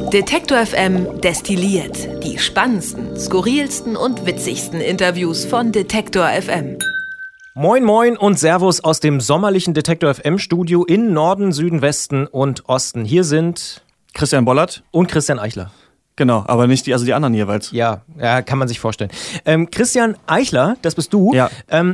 Detektor FM destilliert die spannendsten, skurrilsten und witzigsten Interviews von Detektor FM. Moin moin und Servus aus dem sommerlichen Detektor FM Studio in Norden, Süden, Westen und Osten. Hier sind Christian Bollert und Christian Eichler. Genau, aber nicht die anderen jeweils. Ja, kann man sich vorstellen. Christian Eichler, das bist du. Ja.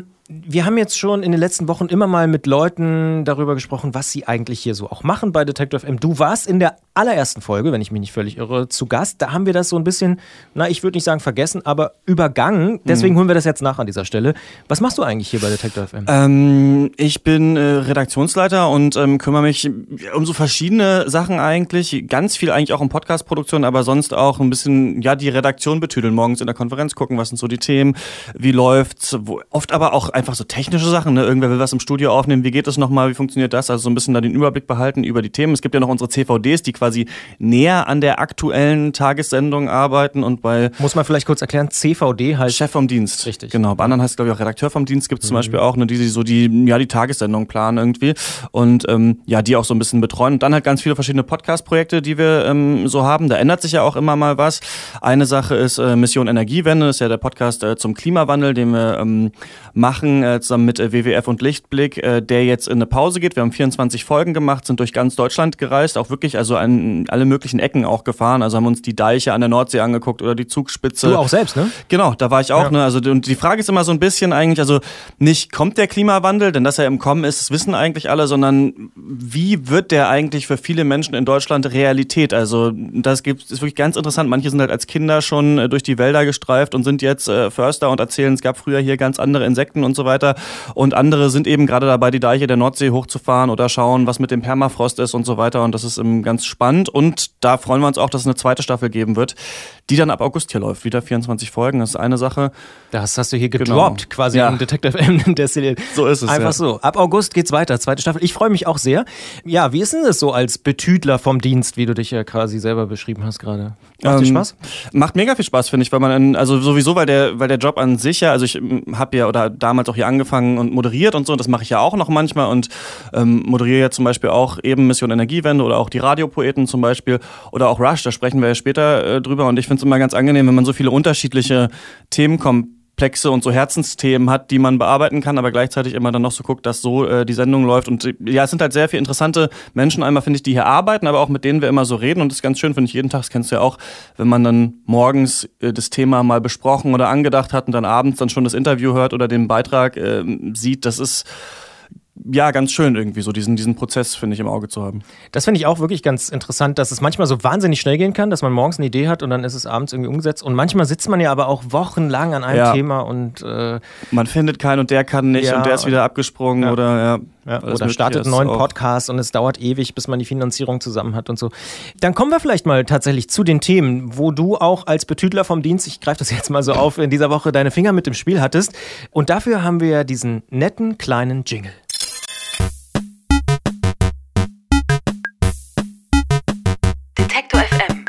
Wir haben jetzt schon in den letzten Wochen immer mal mit Leuten darüber gesprochen, was sie eigentlich hier so auch machen bei Detektor FM. Du warst in der allerersten Folge, wenn ich mich nicht völlig irre, zu Gast. Da haben wir das so ein bisschen, ich würde nicht sagen vergessen, aber übergangen. Deswegen holen wir das jetzt nach an dieser Stelle. Was machst du eigentlich hier bei Detektor FM? Ich bin Redaktionsleiter und kümmere mich um so verschiedene Sachen eigentlich. Ganz viel eigentlich auch um Podcast-Produktion, aber sonst auch ein bisschen die Redaktion betüdeln. Morgens in der Konferenz gucken, was sind so die Themen, wie läuft's. Oft aber auch einfach so technische Sachen, ne? Irgendwer will was im Studio aufnehmen, wie geht das nochmal, wie funktioniert das? Also so ein bisschen da den Überblick behalten über die Themen. Es gibt ja noch unsere CVDs, die quasi näher an der aktuellen Tagessendung arbeiten und bei... Muss man vielleicht kurz erklären, CVD heißt... Chef vom Dienst. Richtig. Genau, bei anderen heißt es glaube ich auch Redakteur vom Dienst, gibt es zum Beispiel auch, ne, die so die Tagessendung planen irgendwie und die auch so ein bisschen betreuen. Und dann halt ganz viele verschiedene Podcast-Projekte, die wir so haben. Da ändert sich ja auch immer mal was. Eine Sache ist Mission Energiewende, das ist ja der Podcast zum Klimawandel, den wir machen zusammen mit WWF und Lichtblick, der jetzt in eine Pause geht. Wir haben 24 Folgen gemacht, sind durch ganz Deutschland gereist, auch wirklich also an alle möglichen Ecken auch gefahren. Also haben uns die Deiche an der Nordsee angeguckt oder die Zugspitze. Du auch selbst, ne? Genau, da war ich auch. Ja. Ne? Also und die Frage ist immer so ein bisschen eigentlich, also nicht kommt der Klimawandel, denn dass er im Kommen ist, das wissen eigentlich alle, sondern wie wird der eigentlich für viele Menschen in Deutschland Realität? Also das ist wirklich ganz interessant. Manche sind halt als Kinder schon durch die Wälder gestreift und sind jetzt Förster und erzählen, es gab früher hier ganz andere Insekten und so weiter. Und andere sind eben gerade dabei, die Deiche der Nordsee hochzufahren oder schauen, was mit dem Permafrost ist und so weiter. Und das ist ganz spannend. Und da freuen wir uns auch, dass es eine zweite Staffel geben wird, die dann ab August hier läuft. Wieder 24 Folgen, das ist eine Sache. Das hast du hier gedroppt, quasi im Detektor FM. So ist es, einfach so. Ab August geht's weiter, zweite Staffel. Ich freue mich auch sehr. Ja, wie ist denn das so als Betüdler vom Dienst, wie du dich ja quasi selber beschrieben hast gerade? Macht dir Spaß? Macht mega viel Spaß, finde ich, weil man, also sowieso, weil der Job an sich ja, also ich habe ja oder damals auch hier angefangen und moderiert und so, und das mache ich ja auch noch manchmal und moderiere ja zum Beispiel auch eben Mission Energiewende oder auch die Radiopoeten zum Beispiel oder auch Rush, da sprechen wir ja später drüber, und ich finde es immer ganz angenehm, wenn man so viele unterschiedliche Themenkomplexe und so Herzensthemen hat, die man bearbeiten kann, aber gleichzeitig immer dann noch so guckt, dass so die Sendung läuft. Und ja, es sind halt sehr viele interessante Menschen einmal, finde ich, die hier arbeiten, aber auch mit denen wir immer so reden, und das ist ganz schön, finde ich, jeden Tag, das kennst du ja auch, wenn man dann morgens das Thema mal besprochen oder angedacht hat und dann abends dann schon das Interview hört oder den Beitrag sieht, das ist ja ganz schön irgendwie so diesen Prozess, finde ich, im Auge zu haben. Das finde ich auch wirklich ganz interessant, dass es manchmal so wahnsinnig schnell gehen kann, dass man morgens eine Idee hat und dann ist es abends irgendwie umgesetzt, und manchmal sitzt man ja aber auch wochenlang an einem Thema und man findet keinen und der kann nicht und der ist wieder abgesprungen oder startet einen neuen Podcast und es dauert ewig, bis man die Finanzierung zusammen hat und so. Dann kommen wir vielleicht mal tatsächlich zu den Themen, wo du auch als Betüdler vom Dienst, ich greife das jetzt mal so auf, in dieser Woche deine Finger mit im Spiel hattest, und dafür haben wir ja diesen netten kleinen Jingle. Detektor FM.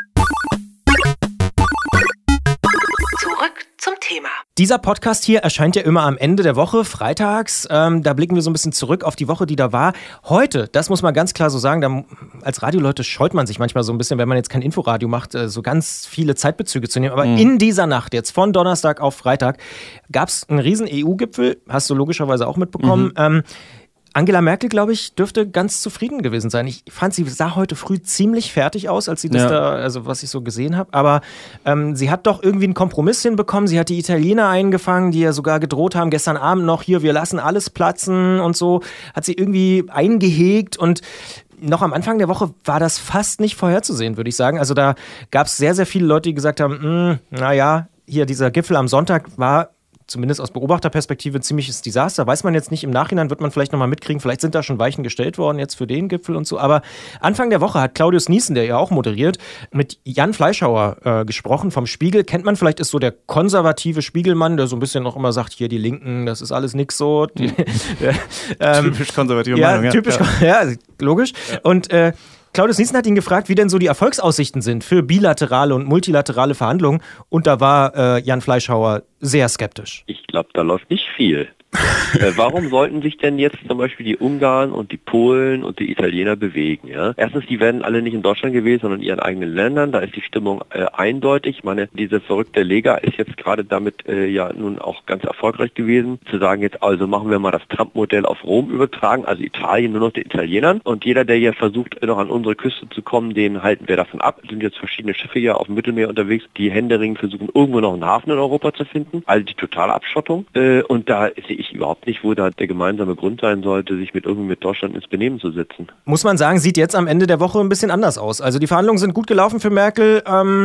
Zurück zum Thema. Dieser Podcast hier erscheint ja immer am Ende der Woche, freitags. Da blicken wir so ein bisschen zurück auf die Woche, die da war. Heute, das muss man ganz klar so sagen, als Radioleute scheut man sich manchmal so ein bisschen, wenn man jetzt kein Inforadio macht, so ganz viele Zeitbezüge zu nehmen. Aber in dieser Nacht, jetzt von Donnerstag auf Freitag, gab es einen riesen EU-Gipfel, hast du logischerweise auch mitbekommen. Angela Merkel, glaube ich, dürfte ganz zufrieden gewesen sein. Ich fand, sie sah heute früh ziemlich fertig aus, als sie das was ich so gesehen habe. Aber sie hat doch irgendwie einen Kompromiss hinbekommen. Sie hat die Italiener eingefangen, die ja sogar gedroht haben, gestern Abend noch hier, wir lassen alles platzen und so. Hat sie irgendwie eingehegt, und noch am Anfang der Woche war das fast nicht vorherzusehen, würde ich sagen. Also da gab es sehr, sehr viele Leute, die gesagt haben, hier dieser Gipfel am Sonntag war zumindest aus Beobachterperspektive ein ziemliches Desaster. Weiß man jetzt nicht, im Nachhinein wird man vielleicht nochmal mitkriegen, vielleicht sind da schon Weichen gestellt worden jetzt für den Gipfel und so. Aber Anfang der Woche hat Claudius Niesen, der ja auch moderiert, mit Jan Fleischhauer gesprochen vom Spiegel. Kennt man vielleicht, ist so der konservative Spiegelmann, der so ein bisschen noch immer sagt, hier die Linken, das ist alles nix so. Typisch konservative Meinung. Logisch. Ja. Und Claudius Niesen hat ihn gefragt, wie denn so die Erfolgsaussichten sind für bilaterale und multilaterale Verhandlungen. Und da war Jan Fleischhauer sehr skeptisch. Ich glaube, da läuft nicht viel. Warum sollten sich denn jetzt zum Beispiel die Ungarn und die Polen und die Italiener bewegen? Ja? Erstens, die werden alle nicht in Deutschland gewesen, sondern in ihren eigenen Ländern. Da ist die Stimmung eindeutig. Ich meine, diese verrückte Lega ist jetzt gerade damit ja nun auch ganz erfolgreich gewesen, zu sagen jetzt, also machen wir mal das Trump-Modell auf Rom übertragen, also Italien nur noch den Italienern. Und jeder, der hier versucht, noch an unsere Küste zu kommen, den halten wir davon ab. Es sind jetzt verschiedene Schiffe ja auf dem Mittelmeer unterwegs, die händeringend versuchen, irgendwo noch einen Hafen in Europa zu finden. Also die totale Abschottung. Und da sehe ich überhaupt nicht, wo da der gemeinsame Grund sein sollte, sich mit Deutschland ins Benehmen zu setzen. Muss man sagen, sieht jetzt am Ende der Woche ein bisschen anders aus. Also die Verhandlungen sind gut gelaufen für Merkel.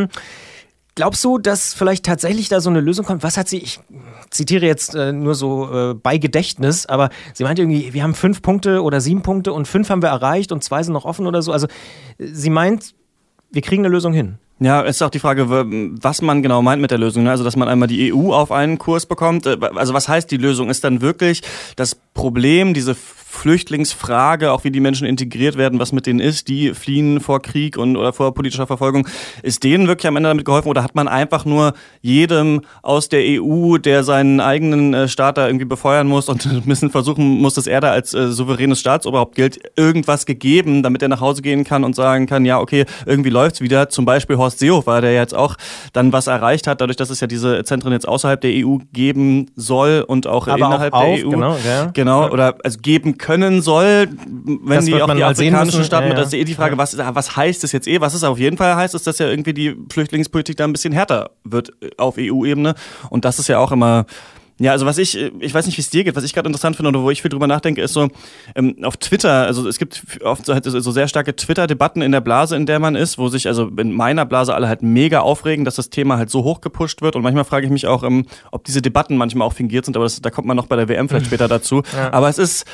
Glaubst du, dass vielleicht tatsächlich da so eine Lösung kommt? Was hat sie, ich zitiere jetzt nur so bei Gedächtnis, aber sie meinte irgendwie, wir haben 5 Punkte oder 7 Punkte und 5 haben wir erreicht und 2 sind noch offen oder so. Also sie meint, wir kriegen eine Lösung hin. Ja, es ist auch die Frage, was man genau meint mit der Lösung. Also, dass man einmal die EU auf einen Kurs bekommt. Also, was heißt die Lösung? Ist dann wirklich das Problem, diese Flüchtlingsfrage, auch wie die Menschen integriert werden, was mit denen ist, die fliehen vor Krieg oder vor politischer Verfolgung, ist denen wirklich am Ende damit geholfen oder hat man einfach nur jedem aus der EU, der seinen eigenen Staat da irgendwie befeuern muss und ein bisschen versuchen muss, dass er da als souveränes Staatsoberhaupt gilt, irgendwas gegeben, damit er nach Hause gehen kann und sagen kann, ja okay, irgendwie läuft's wieder, zum Beispiel Horst Seehofer, der jetzt auch dann was erreicht hat, dadurch, dass es ja diese Zentren jetzt außerhalb der EU geben soll und auch aber innerhalb auch der EU. Genau, oder also geben können soll, wenn das die auch die afrikanischen Staaten, das ist die Frage, was heißt das jetzt was es auf jeden Fall heißt, ist, dass ja irgendwie die Flüchtlingspolitik da ein bisschen härter wird auf EU-Ebene und das ist ja auch immer, ja, also ich weiß nicht, wie es dir geht, was ich gerade interessant finde oder wo ich viel drüber nachdenke, ist so auf Twitter, also es gibt oft so sehr starke Twitter-Debatten in der Blase, in der man ist, wo sich also in meiner Blase alle halt mega aufregen, dass das Thema halt so hoch gepusht wird und manchmal frage ich mich auch, ob diese Debatten manchmal auch fingiert sind, aber da kommt man noch bei der WM vielleicht später dazu, aber es ist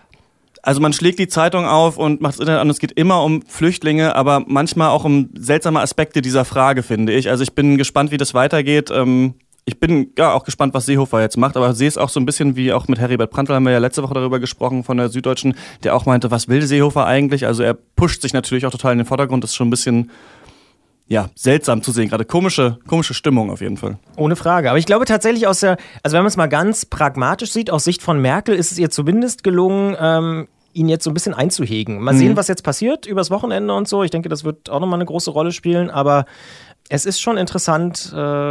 also man schlägt die Zeitung auf und macht das Internet an, es geht immer um Flüchtlinge, aber manchmal auch um seltsame Aspekte dieser Frage, finde ich. Also ich bin gespannt, wie das weitergeht. Ich bin ja auch gespannt, was Seehofer jetzt macht, aber sehe es auch so ein bisschen wie auch mit Heribert Prantl, haben wir ja letzte Woche darüber gesprochen von der Süddeutschen, der auch meinte, was will Seehofer eigentlich? Also er pusht sich natürlich auch total in den Vordergrund, das ist schon ein bisschen seltsam zu sehen, gerade komische Stimmung auf jeden Fall. Ohne Frage, aber ich glaube tatsächlich also wenn man es mal ganz pragmatisch sieht, aus Sicht von Merkel ist es ihr zumindest gelungen, ihn jetzt so ein bisschen einzuhegen. Mal sehen, was jetzt passiert übers Wochenende und so. Ich denke, das wird auch nochmal eine große Rolle spielen, aber es ist schon interessant,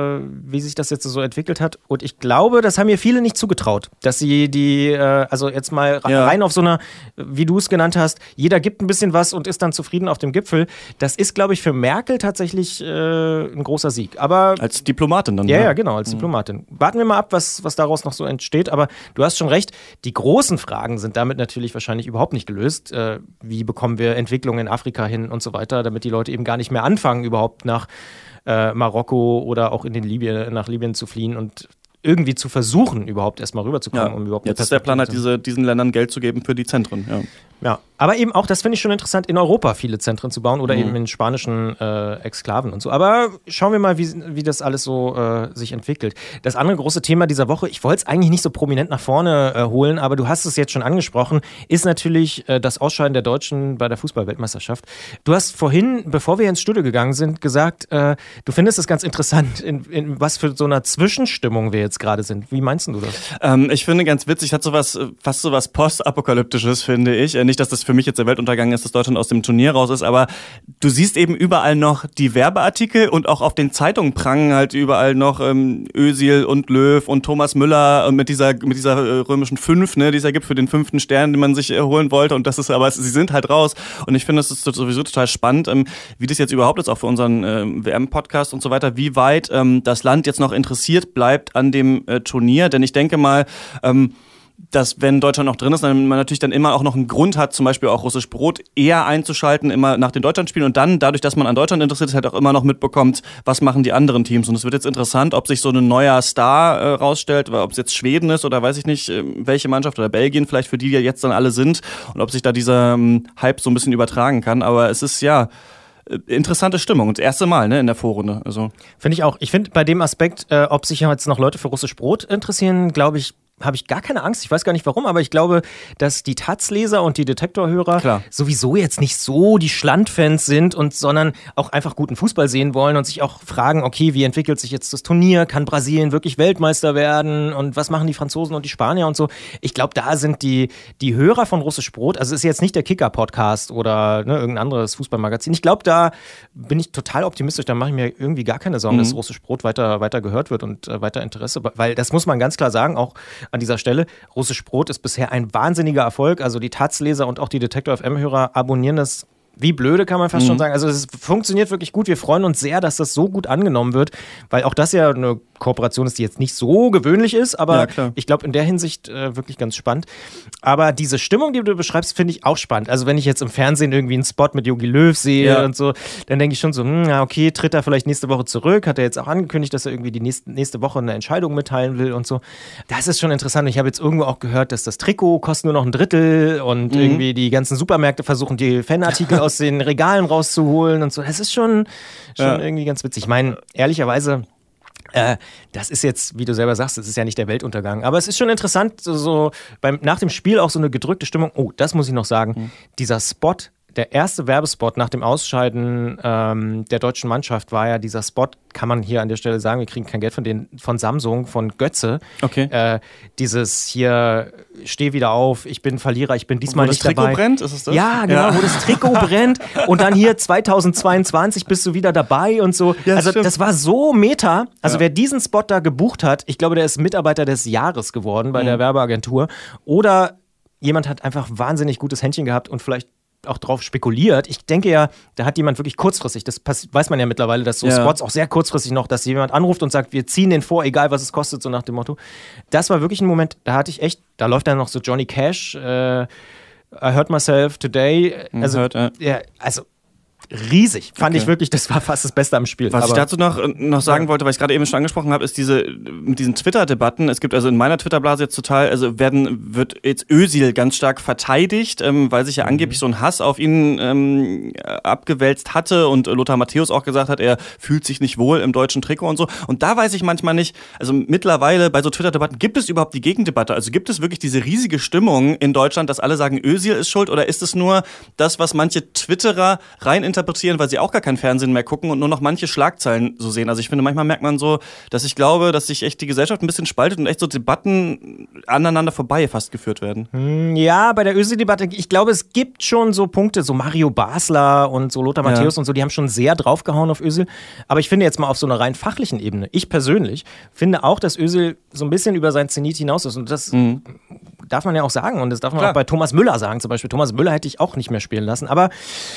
wie sich das jetzt so entwickelt hat. Und ich glaube, das haben mir viele nicht zugetraut, dass sie also jetzt mal rein auf so einer, wie du es genannt hast, jeder gibt ein bisschen was und ist dann zufrieden auf dem Gipfel. Das ist, glaube ich, für Merkel tatsächlich ein großer Sieg. Aber als Diplomatin dann. Ja, genau, als Diplomatin. Warten wir mal ab, was daraus noch so entsteht. Aber du hast schon recht, die großen Fragen sind damit natürlich wahrscheinlich überhaupt nicht gelöst. Wie bekommen wir Entwicklungen in Afrika hin und so weiter, damit die Leute eben gar nicht mehr anfangen, überhaupt nach Marokko oder auch nach Libyen zu fliehen und irgendwie zu versuchen, überhaupt erstmal rüberzukommen. Um überhaupt jetzt ist der Plan halt, diesen Ländern Geld zu geben für die Zentren. Ja, aber eben auch, das finde ich schon interessant, in Europa viele Zentren zu bauen oder eben in spanischen Exklaven und so. Aber schauen wir mal, wie das alles so sich entwickelt. Das andere große Thema dieser Woche, ich wollte es eigentlich nicht so prominent nach vorne holen, aber du hast es jetzt schon angesprochen, ist natürlich das Ausscheiden der Deutschen bei der Fußball-Weltmeisterschaft. Du hast vorhin, bevor wir ins Studio gegangen sind, gesagt, du findest es ganz interessant, in was für so einer Zwischenstimmung wir jetzt gerade sind. Wie meinst du das? Ich finde ganz witzig, hat fast sowas Postapokalyptisches, finde ich. Nicht, dass das für mich jetzt der Weltuntergang ist, dass Deutschland aus dem Turnier raus ist, aber du siehst eben überall noch die Werbeartikel und auch auf den Zeitungen prangen halt überall noch Özil und Löw und Thomas Müller mit dieser römischen 5, ne, die es ja gibt für den 5. Stern, den man sich holen wollte und sie sind halt raus und ich finde, das ist sowieso total spannend, wie das jetzt überhaupt ist, auch für unseren WM-Podcast und so weiter, wie weit das Land jetzt noch interessiert bleibt an dem Turnier, denn ich denke mal, dass wenn Deutschland noch drin ist, dann man natürlich dann immer auch noch einen Grund hat, zum Beispiel auch russisch Brot eher einzuschalten, immer nach den Deutschlandspielen und dann, dadurch, dass man an Deutschland interessiert ist, halt auch immer noch mitbekommt, was machen die anderen Teams. Und es wird jetzt interessant, ob sich so ein neuer Star rausstellt, ob es jetzt Schweden ist oder weiß ich nicht, welche Mannschaft oder Belgien vielleicht, für die jetzt dann alle sind und ob sich da dieser Hype so ein bisschen übertragen kann. Aber es ist interessante Stimmung. Und das erste Mal, ne, in der Vorrunde. Also. Finde ich auch. Ich finde bei dem Aspekt, ob sich jetzt noch Leute für russisch Brot interessieren, glaube ich, habe ich gar keine Angst. Ich weiß gar nicht warum, aber ich glaube, dass die Taz-Leser und die Detektor-Hörer sowieso jetzt nicht so die Schlandfans sind, sondern auch einfach guten Fußball sehen wollen und sich auch fragen, okay, wie entwickelt sich jetzt das Turnier? Kann Brasilien wirklich Weltmeister werden? Und was machen die Franzosen und die Spanier und so? Ich glaube, da sind die Hörer von Russisch Brot, also es ist jetzt nicht der Kicker-Podcast oder irgendein anderes Fußballmagazin. Ich glaube, da bin ich total optimistisch, da mache ich mir irgendwie gar keine Sorgen, dass Russisch Brot weiter gehört wird und weiter Interesse, weil das muss man ganz klar sagen, auch an dieser Stelle, Russisch Brot ist bisher ein wahnsinniger Erfolg, also die Taz-Leser und auch die Detektor FM-Hörer abonnieren das wie blöde, kann man fast schon sagen. Also es funktioniert wirklich gut. Wir freuen uns sehr, dass das so gut angenommen wird, weil auch das ja eine Kooperation ist, die jetzt nicht so gewöhnlich ist, aber ich glaube in der Hinsicht wirklich ganz spannend. Aber diese Stimmung, die du beschreibst, finde ich auch spannend. Also wenn ich jetzt im Fernsehen irgendwie einen Spot mit Jogi Löw sehe und so, dann denke ich schon so, okay, tritt er vielleicht nächste Woche zurück? Hat er jetzt auch angekündigt, dass er irgendwie die nächste Woche eine Entscheidung mitteilen will und so. Das ist schon interessant. Ich habe jetzt irgendwo auch gehört, dass das Trikot kostet nur noch ein Drittel und irgendwie die ganzen Supermärkte versuchen, die Fanartikel aus den Regalen rauszuholen und so. Das ist schon irgendwie ganz witzig. Ich meine, ehrlicherweise, das ist jetzt, wie du selber sagst, das ist ja nicht der Weltuntergang. Aber es ist schon interessant, so nach dem Spiel auch so eine gedrückte Stimmung. Oh, das muss ich noch sagen. Dieser Spot, der erste Werbespot nach dem Ausscheiden der deutschen Mannschaft war ja dieser Spot, kann man hier an der Stelle sagen, wir kriegen kein Geld von Samsung, von Götze. Okay. Dieses hier, steh wieder auf, ich bin Verlierer, ich bin diesmal nicht dabei. Wo das Trikot brennt, ist es das? Ja, genau, wo das Trikot brennt und dann hier 2022 bist du wieder dabei und so. Ja, also das war so meta. Also wer diesen Spot da gebucht hat, ich glaube, der ist Mitarbeiter des Jahres geworden bei der Werbeagentur. Oder jemand hat einfach wahnsinnig gutes Händchen gehabt und vielleicht auch drauf spekuliert. Ich denke ja, da hat jemand wirklich kurzfristig, das weiß man ja mittlerweile, dass so Spots auch sehr kurzfristig noch, dass jemand anruft und sagt, wir ziehen den vor, egal was es kostet, so nach dem Motto. Das war wirklich ein Moment, da hatte ich echt, da läuft dann noch so Johnny Cash, I Hurt Myself Today, also riesig. Fand ich wirklich, das war fast das Beste am Spiel. Was ich dazu noch sagen wollte, weil ich gerade eben schon angesprochen habe, ist mit diesen Twitter-Debatten. Es gibt also in meiner Twitter-Blase jetzt total, also wird jetzt Özil ganz stark verteidigt, weil sich ja angeblich so ein Hass auf ihn abgewälzt hatte und Lothar Matthäus auch gesagt hat, er fühlt sich nicht wohl im deutschen Trikot und so. Und da weiß ich manchmal nicht, also mittlerweile bei so Twitter-Debatten, gibt es überhaupt die Gegendebatte? Also gibt es wirklich diese riesige Stimmung in Deutschland, dass alle sagen, Özil ist schuld, oder ist es nur das, was manche Twitterer reininterpretieren, weil sie auch gar kein Fernsehen mehr gucken und nur noch manche Schlagzeilen so sehen? Also ich finde, manchmal merkt man so, dass ich glaube, dass sich echt die Gesellschaft ein bisschen spaltet und echt so Debatten aneinander vorbei fast geführt werden. Ja, bei der Özil-Debatte, ich glaube, es gibt schon so Punkte, so Mario Basler und so Lothar Matthäus und so, die haben schon sehr draufgehauen auf Özil. Aber ich finde jetzt mal auf so einer rein fachlichen Ebene, ich persönlich finde auch, dass Özil so ein bisschen über sein Zenit hinaus ist und das darf man ja auch sagen und das darf man auch bei Thomas Müller sagen zum Beispiel. Thomas Müller hätte ich auch nicht mehr spielen lassen, aber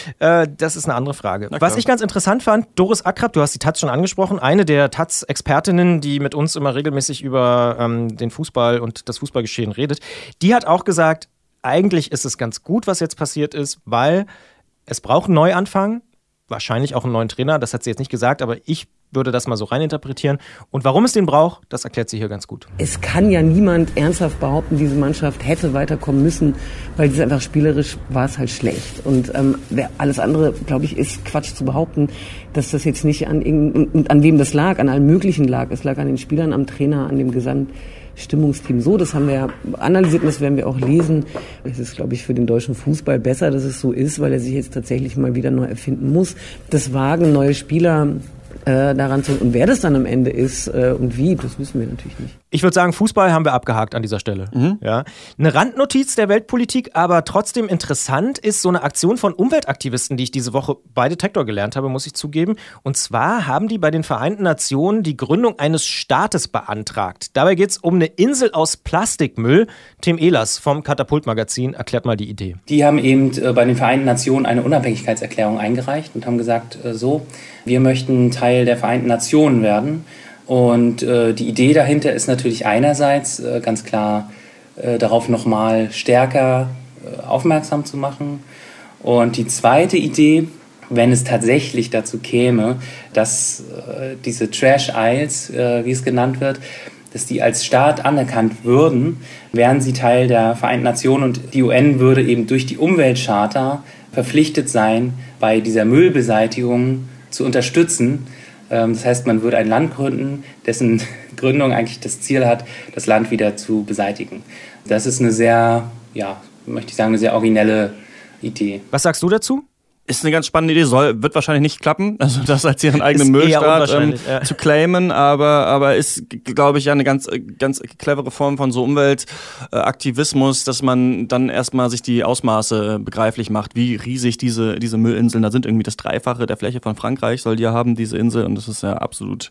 das ist eine andere Frage. Was ich ganz interessant fand, Doris Akrab, du hast die Taz schon angesprochen, eine der Taz-Expertinnen, die mit uns immer regelmäßig über den Fußball und das Fußballgeschehen redet, die hat auch gesagt, eigentlich ist es ganz gut, was jetzt passiert ist, weil es braucht einen Neuanfang, wahrscheinlich auch einen neuen Trainer, das hat sie jetzt nicht gesagt, aber ich würde das mal so reininterpretieren. Und warum es den braucht, das erklärt sie hier ganz gut. Es kann ja niemand ernsthaft behaupten, diese Mannschaft hätte weiterkommen müssen, weil es einfach spielerisch war es halt schlecht. Und alles andere, glaube ich, ist Quatsch zu behaupten, dass das jetzt nicht an wem das lag, an allen möglichen lag. Es lag an den Spielern, am Trainer, an dem Gesamtstimmungsteam. So, das haben wir ja analysiert und das werden wir auch lesen. Es ist, glaube ich, für den deutschen Fußball besser, dass es so ist, weil er sich jetzt tatsächlich mal wieder neu erfinden muss. Das Wagen, neue Spieler daran zu. Und wer das dann am Ende ist und wie, das wissen wir natürlich nicht. Ich würde sagen, Fußball haben wir abgehakt an dieser Stelle. Ja. Eine Randnotiz der Weltpolitik, aber trotzdem interessant ist so eine Aktion von Umweltaktivisten, die ich diese Woche bei Detektor gelernt habe, muss ich zugeben. Und zwar haben die bei den Vereinten Nationen die Gründung eines Staates beantragt. Dabei geht es um eine Insel aus Plastikmüll. Tim Ehlers vom Katapult-Magazin erklärt mal die Idee. Die haben eben bei den Vereinten Nationen eine Unabhängigkeitserklärung eingereicht und haben gesagt, wir möchten Teil der Vereinten Nationen werden. Und die Idee dahinter ist natürlich einerseits ganz klar darauf nochmal stärker aufmerksam zu machen. Und die zweite Idee, wenn es tatsächlich dazu käme, dass diese Trash Isles, wie es genannt wird, dass die als Staat anerkannt würden, wären sie Teil der Vereinten Nationen und die UN würde eben durch die Umweltcharta verpflichtet sein, bei dieser Müllbeseitigung zu unterstützen. Das heißt, man würde ein Land gründen, dessen Gründung eigentlich das Ziel hat, das Land wieder zu beseitigen. Das ist eine sehr, möchte ich sagen, eine sehr originelle Idee. Was sagst du dazu? Ist eine ganz spannende Idee, wird wahrscheinlich nicht klappen, also das als ihren eigenen Müllstaat zu claimen, aber ist, glaube ich, ja eine ganz clevere Form von so Umweltaktivismus, dass man dann erstmal sich die Ausmaße begreiflich macht, wie riesig diese Müllinseln da sind. Irgendwie das Dreifache der Fläche von Frankreich soll die ja haben, diese Insel, und das ist ja absolut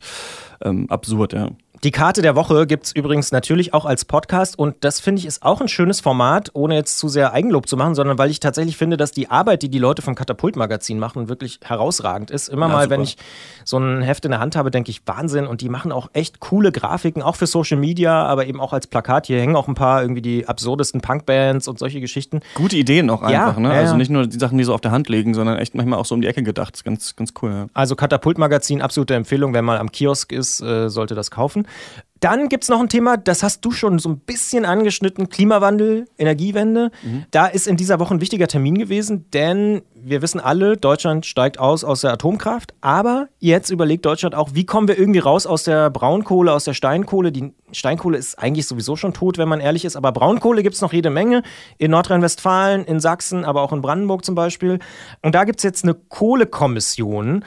absurd, ja. Die Karte der Woche gibt es übrigens natürlich auch als Podcast und das finde ich ist auch ein schönes Format, ohne jetzt zu sehr Eigenlob zu machen, sondern weil ich tatsächlich finde, dass die Arbeit, die Leute vom Katapult-Magazin machen, wirklich herausragend ist. Immer mal, super. Wenn ich so ein Heft in der Hand habe, denke ich, Wahnsinn, und die machen auch echt coole Grafiken, auch für Social Media, aber eben auch als Plakat. Hier hängen auch ein paar irgendwie die absurdesten Punkbands und solche Geschichten. Gute Ideen auch einfach, ne? Also nicht nur die Sachen, die so auf der Hand liegen, sondern echt manchmal auch so um die Ecke gedacht. Das ist ganz cool, ja. Also Katapult-Magazin, absolute Empfehlung, wer mal am Kiosk ist, sollte das kaufen. Dann gibt es noch ein Thema, das hast du schon so ein bisschen angeschnitten, Klimawandel, Energiewende. Da ist in dieser Woche ein wichtiger Termin gewesen, denn wir wissen alle, Deutschland steigt aus der Atomkraft, aber jetzt überlegt Deutschland auch, wie kommen wir irgendwie raus aus der Braunkohle, aus der Steinkohle. Die Steinkohle ist eigentlich sowieso schon tot, wenn man ehrlich ist, aber Braunkohle gibt es noch jede Menge, in Nordrhein-Westfalen, in Sachsen, aber auch in Brandenburg zum Beispiel. Und da gibt es jetzt eine Kohlekommission,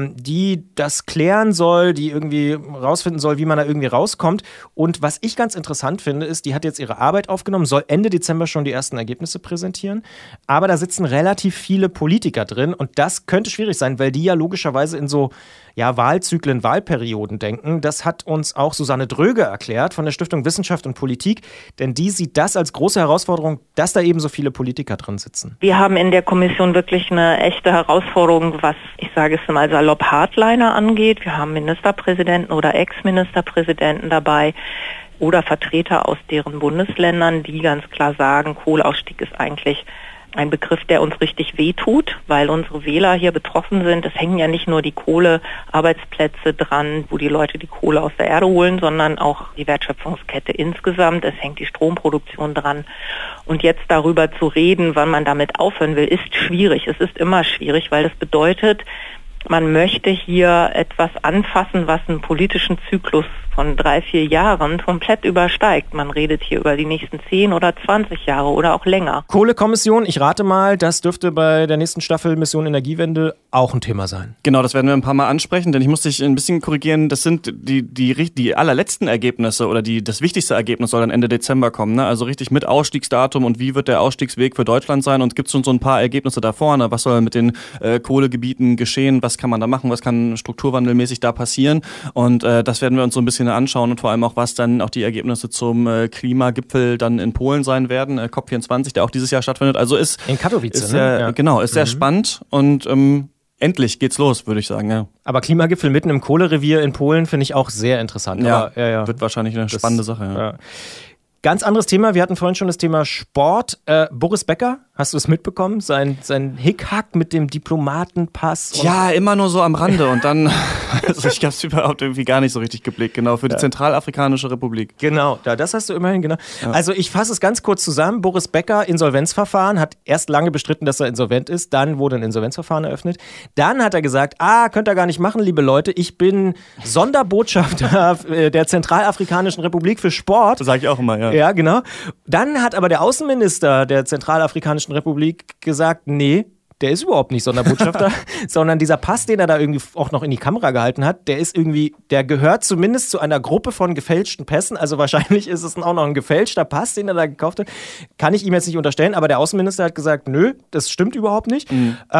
die das klären soll, die irgendwie rausfinden soll, wie man da irgendwie rauskommt. Und was ich ganz interessant finde, ist, die hat jetzt ihre Arbeit aufgenommen, soll Ende Dezember schon die ersten Ergebnisse präsentieren, aber da sitzen relativ viele Politiker drin und das könnte schwierig sein, weil die ja logischerweise in so Wahlzyklen, Wahlperioden denken. Das hat uns auch Susanne Dröge erklärt von der Stiftung Wissenschaft und Politik, denn die sieht das als große Herausforderung, dass da eben so viele Politiker drin sitzen. Wir haben in der Kommission wirklich eine echte Herausforderung, was, ich sage es mal salopp, Hardliner angeht. Wir haben Ministerpräsidenten oder Ex-Ministerpräsidenten dabei oder Vertreter aus deren Bundesländern, die ganz klar sagen, Kohleausstieg ist eigentlich ein Begriff, der uns richtig wehtut, weil unsere Wähler hier betroffen sind. Es hängen ja nicht nur die Kohlearbeitsplätze dran, wo die Leute die Kohle aus der Erde holen, sondern auch die Wertschöpfungskette insgesamt. Es hängt die Stromproduktion dran. Und jetzt darüber zu reden, wann man damit aufhören will, ist schwierig. Es ist immer schwierig, weil das bedeutet, man möchte hier etwas anfassen, was einen politischen Zyklus von 3-4 Jahren komplett übersteigt. Man redet hier über die nächsten 10 oder 20 Jahre oder auch länger. Kohlekommission, ich rate mal, das dürfte bei der nächsten Staffel Mission Energiewende auch ein Thema sein. Genau, das werden wir ein paar Mal ansprechen, denn ich muss dich ein bisschen korrigieren, das sind die allerletzten Ergebnisse oder das wichtigste Ergebnis soll dann Ende Dezember kommen, ne? Also richtig mit Ausstiegsdatum und wie wird der Ausstiegsweg für Deutschland sein, und gibt es schon so ein paar Ergebnisse da vorne, was soll mit den Kohlegebieten geschehen, was kann man da machen, was kann strukturwandelmäßig da passieren, und das werden wir uns so ein bisschen anschauen und vor allem auch, was dann auch die Ergebnisse zum Klimagipfel dann in Polen sein werden, COP24, der auch dieses Jahr stattfindet. Also ist in Katowice, ist, genau, ist sehr spannend und endlich geht's los, würde ich sagen. Ja. Aber Klimagipfel mitten im Kohlerevier in Polen finde ich auch sehr interessant. Ja, aber, wird wahrscheinlich eine spannende Sache. Ja. Ganz anderes Thema, wir hatten vorhin schon das Thema Sport. Boris Becker, hast du es mitbekommen? Sein Hickhack mit dem Diplomatenpass? Ja, immer nur so am Rande und dann, also ich habe es überhaupt irgendwie gar nicht so richtig geblickt, genau, für die Zentralafrikanische Republik. Genau, das hast du immerhin, genau. Ja. Also ich fasse es ganz kurz zusammen. Boris Becker, Insolvenzverfahren, hat erst lange bestritten, dass er insolvent ist, dann wurde ein Insolvenzverfahren eröffnet. Dann hat er gesagt, könnt ihr gar nicht machen, liebe Leute, ich bin Sonderbotschafter der Zentralafrikanischen Republik für Sport. Das sage ich auch immer, ja. Ja, genau. Dann hat aber der Außenminister der Zentralafrikanischen Republik gesagt, nee, der ist überhaupt nicht Sonderbotschafter, sondern dieser Pass, den er da irgendwie auch noch in die Kamera gehalten hat, der gehört zumindest zu einer Gruppe von gefälschten Pässen, also wahrscheinlich ist es auch noch ein gefälschter Pass, den er da gekauft hat. Kann ich ihm jetzt nicht unterstellen, aber der Außenminister hat gesagt, nö, das stimmt überhaupt nicht.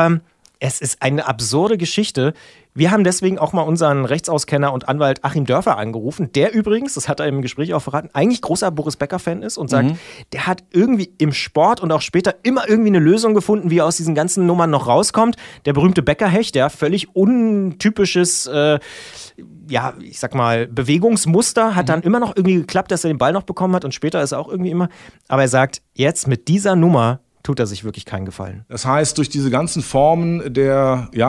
Es ist eine absurde Geschichte. Wir haben deswegen auch mal unseren Rechtsauskenner und Anwalt Achim Dörfer angerufen, der übrigens, das hat er im Gespräch auch verraten, eigentlich großer Boris Becker-Fan ist und sagt, der hat irgendwie im Sport und auch später immer irgendwie eine Lösung gefunden, wie er aus diesen ganzen Nummern noch rauskommt. Der berühmte Becker-Hecht, der völlig untypisches, ich sag mal, Bewegungsmuster, hat dann immer noch irgendwie geklappt, dass er den Ball noch bekommen hat und später ist er auch irgendwie immer. Aber er sagt, jetzt mit dieser Nummer tut er sich wirklich keinen Gefallen. Das heißt, durch diese ganzen Formen der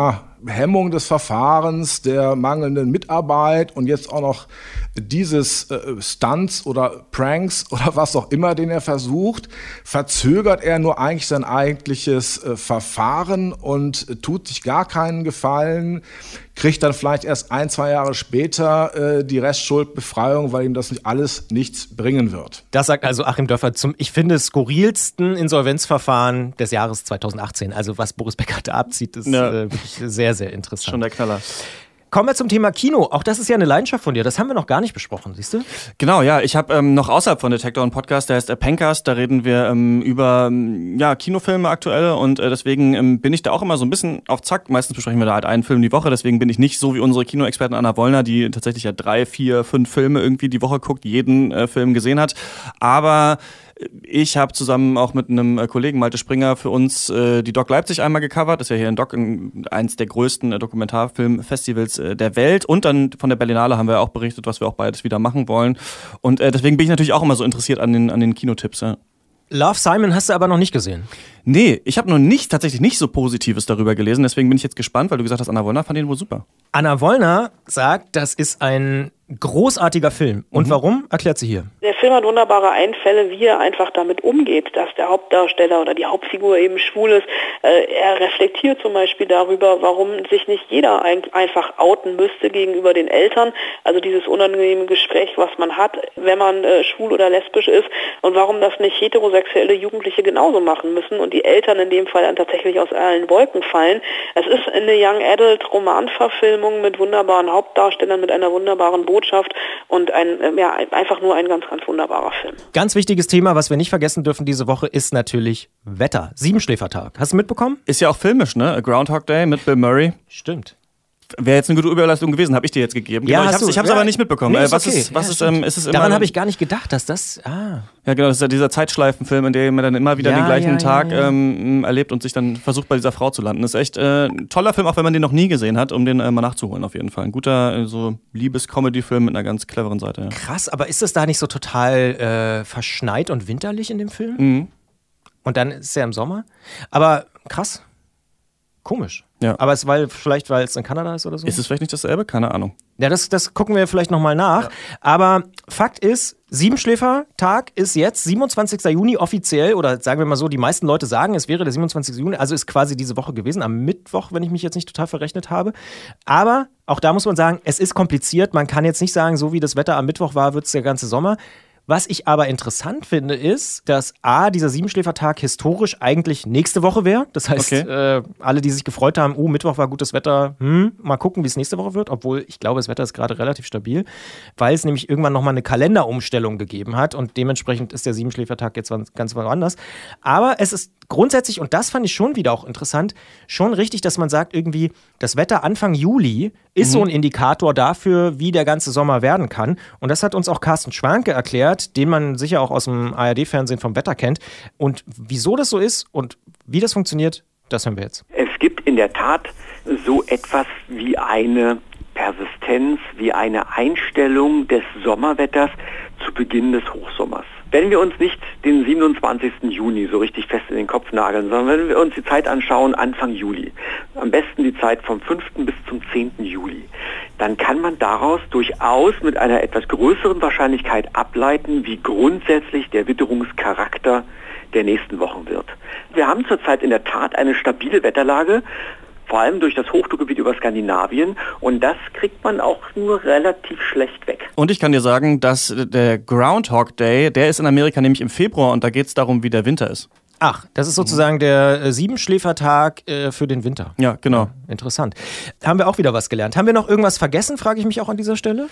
Hemmung des Verfahrens, der mangelnden Mitarbeit und jetzt auch noch dieses Stunts oder Pranks oder was auch immer, den er versucht, verzögert er nur eigentlich sein eigentliches Verfahren und tut sich gar keinen Gefallen, kriegt dann vielleicht erst 1-2 Jahre später die Restschuldbefreiung, weil ihm das nicht alles nichts bringen wird. Das sagt also Achim Dörfer zum, ich finde, skurrilsten Insolvenzverfahren des Jahres 2018. Also was Boris Becker da abzieht, ist wirklich sehr, sehr interessant. Schon der Knaller. Kommen wir zum Thema Kino. Auch das ist ja eine Leidenschaft von dir. Das haben wir noch gar nicht besprochen, siehst du? Genau, ja. Ich habe noch außerhalb von Detektor einen Podcast, der heißt Pencast. Da reden wir über Kinofilme aktuelle und deswegen bin ich da auch immer so ein bisschen auf Zack. Meistens besprechen wir da halt einen Film die Woche. Deswegen bin ich nicht so wie unsere Kinoexpertin Anna Wollner, die tatsächlich ja 3, 4, 5 Filme irgendwie die Woche guckt, jeden Film gesehen hat. Aber ich habe zusammen auch mit einem Kollegen, Malte Springer, für uns die Doc Leipzig einmal gecovert. Das ist ja hier in Doc eins der größten Dokumentarfilmfestivals der Welt. Und dann von der Berlinale haben wir auch berichtet, was wir auch beides wieder machen wollen. Und deswegen bin ich natürlich auch immer so interessiert an den Kinotipps. Ja. Love, Simon hast du aber noch nicht gesehen. Nee, ich habe tatsächlich nicht so Positives darüber gelesen. Deswegen bin ich jetzt gespannt, weil du gesagt hast, Anna Wollner fand ihn wohl super. Anna Wollner sagt, das ist ein großartiger Film. Und warum, erklärt sie hier. Der Film hat wunderbare Einfälle, wie er einfach damit umgeht, dass der Hauptdarsteller oder die Hauptfigur eben schwul ist. Er reflektiert zum Beispiel darüber, warum sich nicht jeder einfach outen müsste gegenüber den Eltern. Also dieses unangenehme Gespräch, was man hat, wenn man schwul oder lesbisch ist und warum das nicht heterosexuelle Jugendliche genauso machen müssen und die Eltern in dem Fall dann tatsächlich aus allen Wolken fallen. Es ist eine Young Adult Romanverfilmung mit wunderbaren Hauptdarstellern, mit einer wunderbaren Botschaft und einfach nur ein ganz, ganz wunderbarer Film. Ganz wichtiges Thema, was wir nicht vergessen dürfen diese Woche, ist natürlich Wetter. Siebenschläfertag. Hast du mitbekommen? Ist ja auch filmisch, ne? A Groundhog Day mit Bill Murray. Stimmt. Wäre jetzt eine gute Überleistung gewesen, habe ich dir jetzt gegeben. Ja, genau, ich habe es aber nicht mitbekommen. Nee, was okay. ist es immer? Daran habe ich gar nicht gedacht, dass das... Ja, genau, das ist ja dieser Zeitschleifenfilm, in dem man dann immer wieder den gleichen Tag erlebt und sich dann versucht, bei dieser Frau zu landen. Das ist echt ein toller Film, auch wenn man den noch nie gesehen hat, um den mal nachzuholen auf jeden Fall. Ein guter so Liebes-Comedy-Film mit einer ganz cleveren Seite. Ja. Krass, aber ist es da nicht so total verschneit und winterlich in dem Film? Mhm. Und dann ist es ja im Sommer? Aber krass. Komisch. Ja. Aber vielleicht, weil es in Kanada ist oder so? Ist es vielleicht nicht dasselbe? Keine Ahnung. Ja, das gucken wir vielleicht nochmal nach. Ja. Aber Fakt ist, Siebenschläfertag ist jetzt 27. Juni offiziell, oder sagen wir mal so, die meisten Leute sagen, es wäre der 27. Juni, also ist quasi diese Woche gewesen, am Mittwoch, wenn ich mich jetzt nicht total verrechnet habe. Aber auch da muss man sagen, es ist kompliziert. Man kann jetzt nicht sagen, so wie das Wetter am Mittwoch war, wird es der ganze Sommer. Was ich aber interessant finde, ist, dass dieser Siebenschläfertag historisch eigentlich nächste Woche wäre. Das heißt, alle, die sich gefreut haben, Mittwoch war gutes Wetter, mal gucken, wie es nächste Woche wird. Obwohl, ich glaube, das Wetter ist gerade relativ stabil, weil es nämlich irgendwann nochmal eine Kalenderumstellung gegeben hat und dementsprechend ist der Siebenschläfertag jetzt ganz woanders. Aber es ist grundsätzlich, und das fand ich schon wieder auch interessant, schon richtig, dass man sagt, irgendwie, das Wetter Anfang Juli ist so ein Indikator dafür, wie der ganze Sommer werden kann. Und das hat uns auch Carsten Schwanke erklärt, den man sicher auch aus dem ARD-Fernsehen vom Wetter kennt. Und wieso das so ist und wie das funktioniert, das hören wir jetzt. Es gibt in der Tat so etwas wie eine Persistenz, wie eine Einstellung des Sommerwetters zu Beginn des Hochsommers. Wenn wir uns nicht den 27. Juni so richtig fest in den Kopf nageln, sondern wenn wir uns die Zeit anschauen, Anfang Juli, am besten die Zeit vom 5. bis zum 10. Juli, dann kann man daraus durchaus mit einer etwas größeren Wahrscheinlichkeit ableiten, wie grundsätzlich der Witterungscharakter der nächsten Wochen wird. Wir haben zurzeit in der Tat eine stabile Wetterlage, vor allem durch das Hochdruckgebiet über Skandinavien. Und das kriegt man auch nur relativ schlecht weg. Und ich kann dir sagen, dass der Groundhog Day, der ist in Amerika nämlich im Februar und da geht es darum, wie der Winter ist. Ach, das ist sozusagen der Siebenschläfertag für den Winter. Ja, genau. Ja, interessant. Haben wir auch wieder was gelernt. Haben wir noch irgendwas vergessen, frage ich mich auch an dieser Stelle?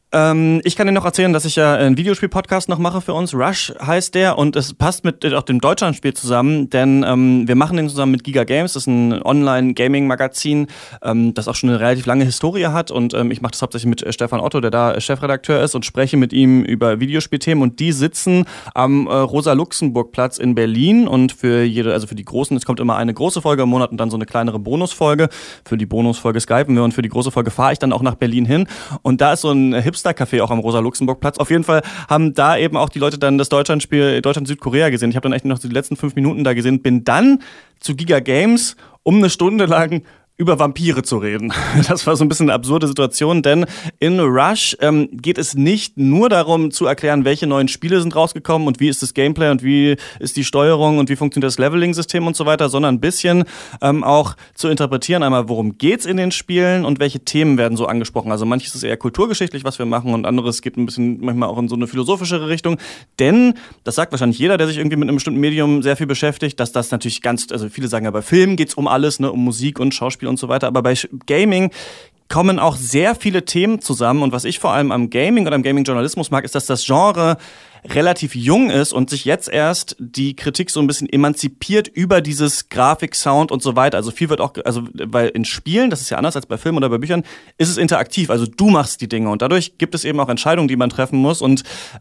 Ich kann dir noch erzählen, dass ich ja einen Videospiel-Podcast noch mache für uns. Rush heißt der und es passt mit auch dem Deutschlandspiel zusammen, denn wir machen den zusammen mit Giga Games. Das ist ein Online-Gaming-Magazin, das auch schon eine relativ lange Historie hat und ich mache das hauptsächlich mit Stefan Otto, der da Chefredakteur ist und spreche mit ihm über Videospielthemen und die sitzen am Rosa-Luxemburg-Platz in Berlin und für die Großen, es kommt immer eine große Folge im Monat und dann so eine kleinere Bonusfolge. Für die Bonusfolge skypen wir und für die große Folge fahre ich dann auch nach Berlin hin und da ist so ein Hipster-Café auch am Rosa-Luxemburg-Platz. Auf jeden Fall haben da eben auch die Leute dann das Deutschlandspiel Deutschland-Südkorea gesehen. Ich habe dann echt noch die letzten 5 Minuten da gesehen, bin dann zu Giga Games, um eine Stunde lang über Vampire zu reden. Das war so ein bisschen eine absurde Situation, denn in Rush geht es nicht nur darum zu erklären, welche neuen Spiele sind rausgekommen und wie ist das Gameplay und wie ist die Steuerung und wie funktioniert das Leveling-System und so weiter, sondern ein bisschen auch zu interpretieren, einmal worum geht's in den Spielen und welche Themen werden so angesprochen. Also manches ist eher kulturgeschichtlich, was wir machen, und anderes geht ein bisschen manchmal auch in so eine philosophischere Richtung. Denn, das sagt wahrscheinlich jeder, der sich irgendwie mit einem bestimmten Medium sehr viel beschäftigt, dass das natürlich also viele sagen ja, bei Filmen geht's um alles, ne, um Musik und Schauspiel und so weiter, aber bei Gaming kommen auch sehr viele Themen zusammen, und was ich vor allem am Gaming oder am Gaming-Journalismus mag, ist, dass das Genre relativ jung ist und sich jetzt erst die Kritik so ein bisschen emanzipiert über dieses Grafik, Sound und so weiter. Also viel wird auch, also weil in Spielen, das ist ja anders als bei Filmen oder bei Büchern, ist es interaktiv, also du machst die Dinge, und dadurch gibt es eben auch Entscheidungen, die man treffen muss, und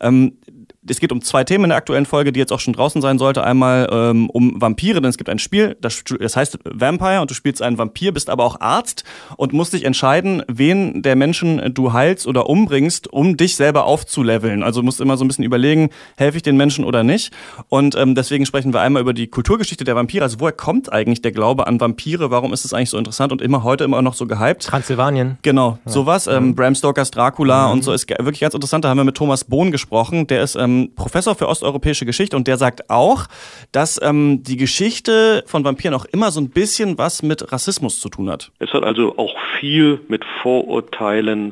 es geht um 2 Themen in der aktuellen Folge, die jetzt auch schon draußen sein sollte. Einmal um Vampire, denn es gibt ein Spiel, das heißt Vampire, und du spielst einen Vampir, bist aber auch Arzt und musst dich entscheiden, wen der Menschen du heilst oder umbringst, um dich selber aufzuleveln. Also musst immer so ein bisschen überlegen, helfe ich den Menschen oder nicht. Und deswegen sprechen wir einmal über die Kulturgeschichte der Vampire. Also woher kommt eigentlich der Glaube an Vampire? Warum ist es eigentlich so interessant und heute immer noch so gehypt? Transsilvanien. Genau, sowas. Bram Stokers Dracula und so ist wirklich ganz interessant. Da haben wir mit Thomas Bohn gesprochen. Der ist Professor für osteuropäische Geschichte, und der sagt auch, dass die Geschichte von Vampiren auch immer so ein bisschen was mit Rassismus zu tun hat. Es hat also auch viel mit Vorurteilen,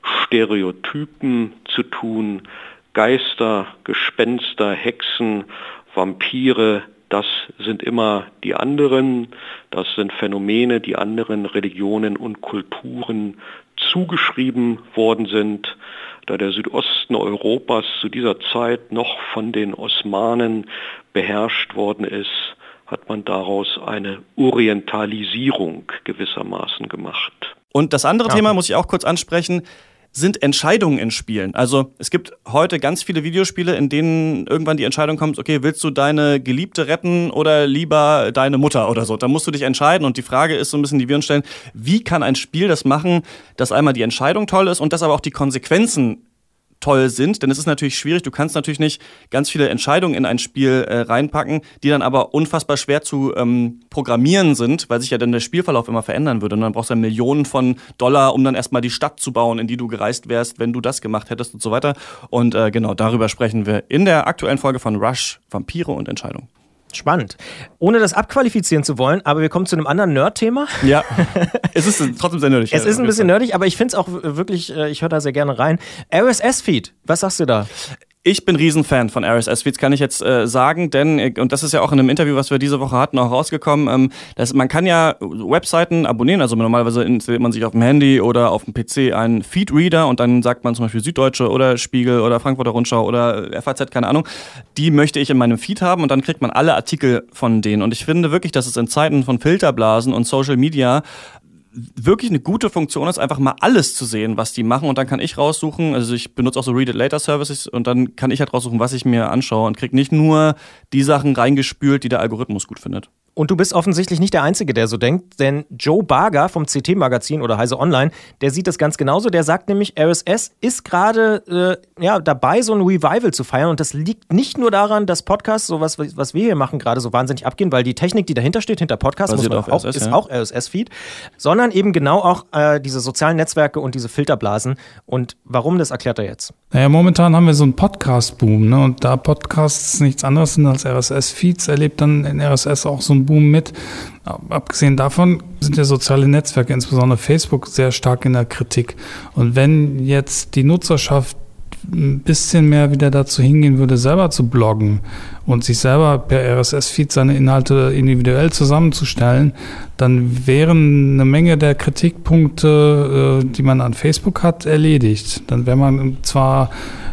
Stereotypen zu tun. Geister, Gespenster, Hexen, Vampire, das sind immer die anderen. Das sind Phänomene, die anderen Religionen und Kulturen zugeschrieben worden sind. Da der Südosten Europas zu dieser Zeit noch von den Osmanen beherrscht worden ist, hat man daraus eine Orientalisierung gewissermaßen gemacht. Und das andere Thema muss ich auch kurz ansprechen, sind Entscheidungen in Spielen. Also es gibt heute ganz viele Videospiele, in denen irgendwann die Entscheidung kommt, okay, willst du deine Geliebte retten oder lieber deine Mutter oder so? Da musst du dich entscheiden, und die Frage ist so ein bisschen, die wir uns stellen, wie kann ein Spiel das machen, dass einmal die Entscheidung toll ist und dass aber auch die Konsequenzen toll sind, denn es ist natürlich schwierig, du kannst natürlich nicht ganz viele Entscheidungen in ein Spiel reinpacken, die dann aber unfassbar schwer zu programmieren sind, weil sich ja dann der Spielverlauf immer verändern würde, und dann brauchst du ja Millionen von $, um dann erstmal die Stadt zu bauen, in die du gereist wärst, wenn du das gemacht hättest und so weiter. Und genau, darüber sprechen wir in der aktuellen Folge von Rush, Vampire und Entscheidung. Spannend. Ohne das abqualifizieren zu wollen, aber wir kommen zu einem anderen Nerd-Thema. Ja, es ist trotzdem sehr nerdig. Es ist ein bisschen nerdig, aber ich finde es auch wirklich, ich höre da sehr gerne rein. RSS-Feed, was sagst du da? Ich bin Riesenfan von RSS-Feeds, kann ich jetzt sagen, denn, und das ist ja auch in einem Interview, was wir diese Woche hatten, auch rausgekommen, man kann ja Webseiten abonnieren, also normalerweise installiert man sich auf dem Handy oder auf dem PC einen Feedreader, und dann sagt man zum Beispiel Süddeutsche oder Spiegel oder Frankfurter Rundschau oder FAZ, keine Ahnung, die möchte ich in meinem Feed haben, und dann kriegt man alle Artikel von denen. Und ich finde wirklich, dass es in Zeiten von Filterblasen und Social Media wirklich eine gute Funktion ist, einfach mal alles zu sehen, was die machen, und dann kann ich raussuchen, also ich benutze auch so Read It Later Services, und dann kann ich halt raussuchen, was ich mir anschaue, und krieg nicht nur die Sachen reingespült, die der Algorithmus gut findet. Und du bist offensichtlich nicht der Einzige, der so denkt, denn Joe Barger vom CT-Magazin oder Heise Online, der sieht das ganz genauso. Der sagt nämlich, RSS ist gerade dabei, so ein Revival zu feiern, und das liegt nicht nur daran, dass Podcasts, sowas, was wir hier machen, gerade so wahnsinnig abgehen, weil die Technik, die dahinter steht, hinter Podcasts, muss man auch, ist auch RSS-Feed, sondern eben genau auch diese sozialen Netzwerke und diese Filterblasen. Und warum, das erklärt er jetzt. Naja, momentan haben wir so einen Podcast-Boom, ne? Und da Podcasts nichts anderes sind als RSS-Feeds, erlebt dann in RSS auch so einen Boom mit. Abgesehen davon sind ja soziale Netzwerke, insbesondere Facebook, sehr stark in der Kritik. Und wenn jetzt die Nutzerschaft ein bisschen mehr wieder dazu hingehen würde, selber zu bloggen und sich selber per RSS-Feed seine Inhalte individuell zusammenzustellen, dann wären eine Menge der Kritikpunkte, die man an Facebook hat, erledigt. Dann wäre man zwar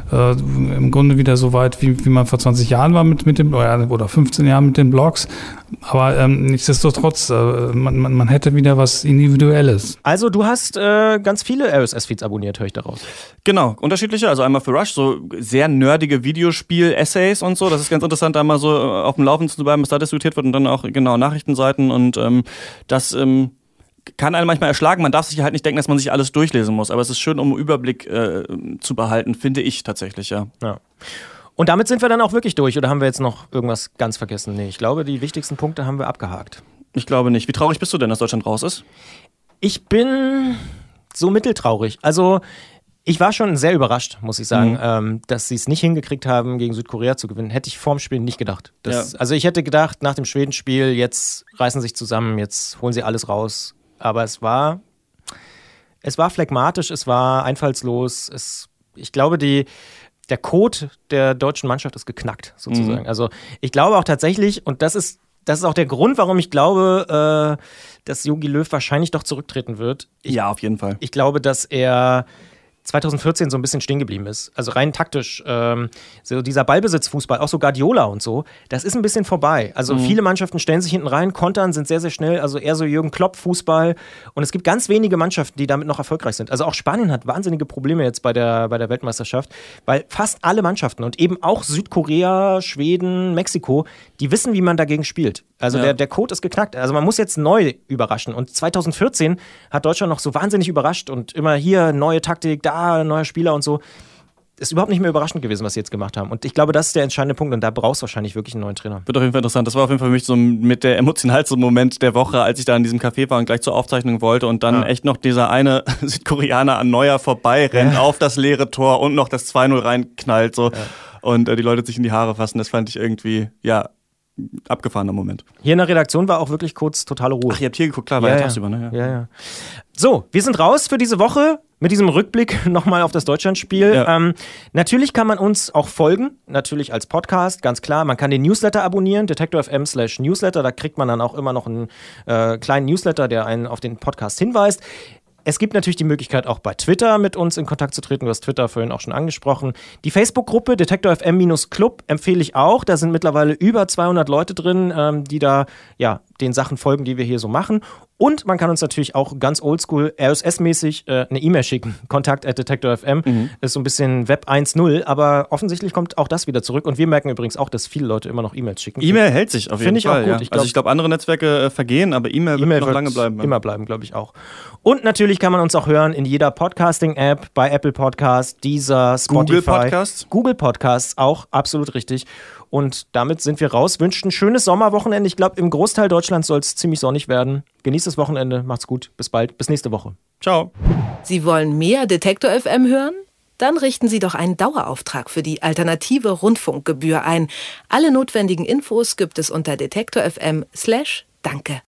im Grunde wieder so weit, wie man vor 20 Jahren war mit dem, oder 15 Jahren mit den Blogs, aber nichtsdestotrotz, man hätte wieder was Individuelles. Also du hast ganz viele RSS-Feeds abonniert, höre ich daraus. Genau, unterschiedliche, also einmal für Rush, so sehr nerdige Videospiel-Essays und so, das ist ganz interessant, da mal so auf dem Laufenden zu bleiben, was da diskutiert wird, und dann auch genau Nachrichtenseiten, und das kann einen manchmal erschlagen. Man darf sich halt nicht denken, dass man sich alles durchlesen muss, aber es ist schön, um einen Überblick zu behalten, finde ich tatsächlich, ja. Und damit sind wir dann auch wirklich durch, oder haben wir jetzt noch irgendwas ganz vergessen? Nee, ich glaube, die wichtigsten Punkte haben wir abgehakt. Ich glaube nicht. Wie traurig bist du denn, dass Deutschland raus ist? Ich bin so mitteltraurig. Also ich war schon sehr überrascht, muss ich sagen, dass sie es nicht hingekriegt haben, gegen Südkorea zu gewinnen. Hätte ich vorm Spiel nicht gedacht. Also ich hätte gedacht, nach dem Schwedenspiel, jetzt reißen sie sich zusammen, jetzt holen sie alles raus. Aber es war phlegmatisch, es war einfallslos. Ich glaube, der Code der deutschen Mannschaft ist geknackt, sozusagen. Also ich glaube auch tatsächlich, und das ist auch der Grund, warum ich glaube, dass Jogi Löw wahrscheinlich doch zurücktreten wird. Ja, auf jeden Fall. Ich glaube, dass er 2014 so ein bisschen stehen geblieben ist. Also rein taktisch. So dieser Ballbesitzfußball, auch so Guardiola und so, das ist ein bisschen vorbei. Also viele Mannschaften stellen sich hinten rein, kontern, sind sehr, sehr schnell. Also eher so Jürgen Klopp-Fußball. Und es gibt ganz wenige Mannschaften, die damit noch erfolgreich sind. Also auch Spanien hat wahnsinnige Probleme jetzt bei der Weltmeisterschaft, weil fast alle Mannschaften und eben auch Südkorea, Schweden, Mexiko, die wissen, wie man dagegen spielt. Also der Code ist geknackt. Also man muss jetzt neu überraschen. Und 2014 hat Deutschland noch so wahnsinnig überrascht und immer hier neue Taktik, da neuer Spieler und so. Ist überhaupt nicht mehr überraschend gewesen, was sie jetzt gemacht haben. Und ich glaube, das ist der entscheidende Punkt und da brauchst du wahrscheinlich wirklich einen neuen Trainer. Wird auf jeden Fall interessant. Das war auf jeden Fall für mich so mit der emotionalste Moment der Woche, als ich da in diesem Café war und gleich zur Aufzeichnung wollte und dann echt noch dieser eine Südkoreaner an Neuer vorbei rennt auf das leere Tor und noch das 2-0 reinknallt so. Und die Leute sich in die Haare fassen. Das fand ich irgendwie, abgefahrener Moment. Hier in der Redaktion war auch wirklich kurz totale Ruhe. Ach, ihr habt hier geguckt, klar, war ja tagsüber, ne? Ja. So, wir sind raus für diese Woche mit diesem Rückblick nochmal auf das Deutschlandspiel. Ja. Natürlich kann man uns auch folgen, natürlich als Podcast, ganz klar. Man kann den Newsletter abonnieren, detektor.fm/Newsletter. Da kriegt man dann auch immer noch einen kleinen Newsletter, der einen auf den Podcast hinweist. Es gibt natürlich die Möglichkeit, auch bei Twitter mit uns in Kontakt zu treten. Du hast Twitter vorhin auch schon angesprochen. Die Facebook-Gruppe Detektor FM-Club empfehle ich auch. Da sind mittlerweile über 200 Leute drin, die da den Sachen folgen, die wir hier so machen. Und man kann uns natürlich auch ganz oldschool, RSS-mäßig eine E-Mail schicken. Kontakt@detektor.fm. Ist so ein bisschen Web 1.0, aber offensichtlich kommt auch das wieder zurück. Und wir merken übrigens auch, dass viele Leute immer noch E-Mails schicken. E-Mail hält sich auf jeden Fall. Finde ich auch gut. Ich glaube, andere Netzwerke vergehen, aber E-Mail wird noch lange bleiben. Immer bleiben, glaube ich auch. Und natürlich kann man uns auch hören in jeder Podcasting-App, bei Apple Podcasts, Deezer, Spotify. Google Podcasts auch, absolut richtig. Und damit sind wir raus. Wünscht ein schönes Sommerwochenende. Ich glaube, im Großteil Deutschlands soll es ziemlich sonnig werden. Genießt das Wochenende. Macht's gut. Bis bald. Bis nächste Woche. Ciao. Sie wollen mehr Detektor FM hören? Dann richten Sie doch einen Dauerauftrag für die alternative Rundfunkgebühr ein. Alle notwendigen Infos gibt es unter detektor.fm/Danke.